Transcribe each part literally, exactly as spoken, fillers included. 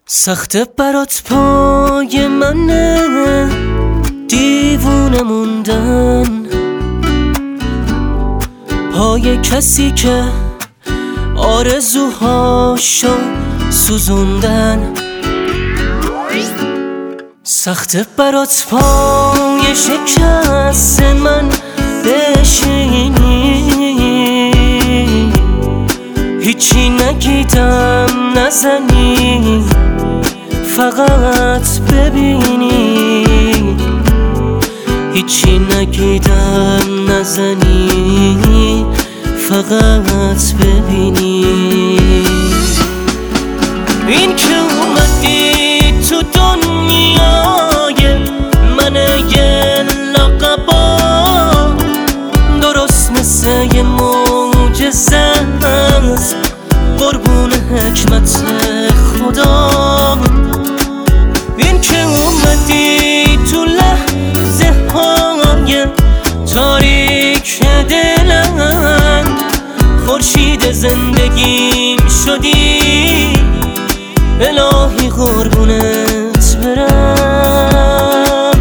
سخته برات پای منه دیوونه موندن، پای کسی که آرزوهاشو سوزوندن. سخته برات پای شکست من بشینی، هیچی نگیدم نزنی، فقط ببینی. هیچی نگیدم نزنی، فقط ببینی. این که اومدی تو دنیای من یه لقبا، درست مثل یه معجزه است، قربون حکمت خدا. این که اومدی تو لحظه های تاریک دلم، خورشید زندگیم شدی، الهی قربونت برم.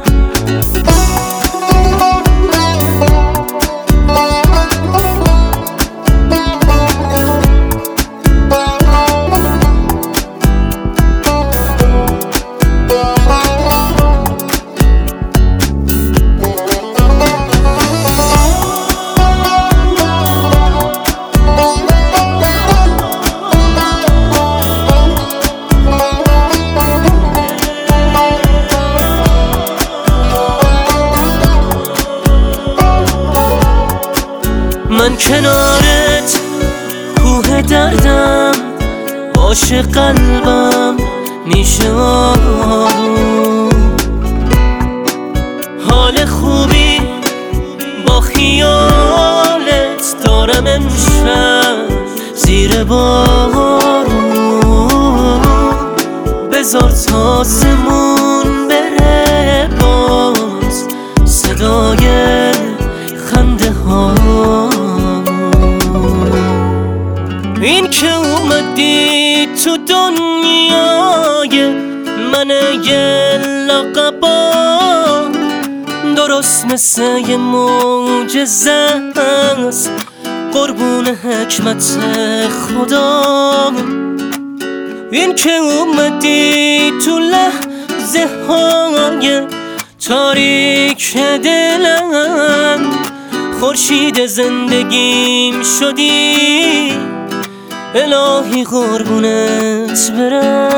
من کنارت کوه دردم، عاشق قلبم میشه آروم. حال خوبی با خیالت دارم امشب زیر بارون. بذار تا آسمون بره باز صدای خنده ها. این که اومدی تو دنیای من یه لقبا، درست مثل یه معجزه است، قربون حکمت خدا. این که اومدی تو لحظه های تاریک دلم، خورشید زندگیم شدی، الهی قربونت برم.